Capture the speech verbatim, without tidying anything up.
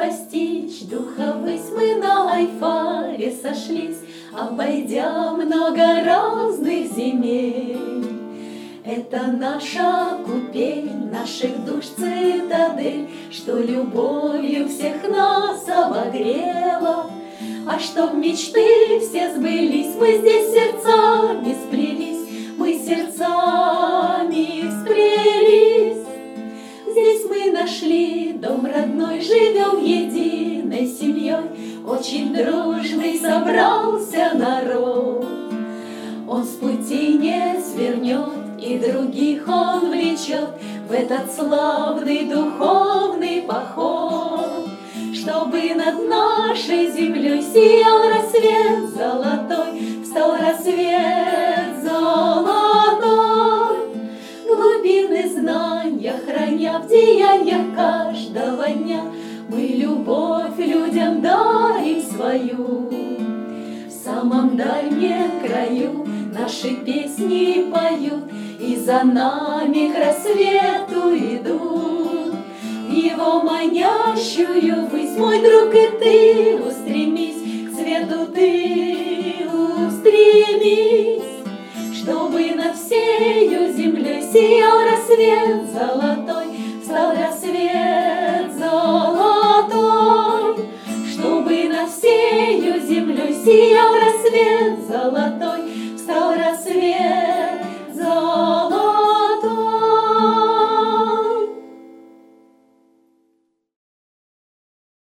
постичь духа ввысь, мы на Айфаре сошлись, обойдя много разных земель. Это наша купель, наших душ цитадель, что любовью всех нас обогрела. А чтоб мечты все сбылись, мы здесь сердцами сплелись, мы сердцами сплелись. Здесь мы нашли дом родной, живем единой семьей, очень дружный собрался народ. Он с пути не свернет, и других он влечет в этот славный духовный поход. Чтобы над нашей землей сиял рассвет золотой, встал рассвет золотой. Глубины знания храня в деяниях каждого дня, мы любовь людям дарим свою. В самом дальнем краю наши песни поют, и за нами к рассвету идут. В его манящую высь, мой друг, и ты устремись, к свету ты устремись, чтобы над всею землей сиял рассвет золотой, встал рассвет золотой. Чтобы над всею землей сиял рассвет золотой, встал рассвет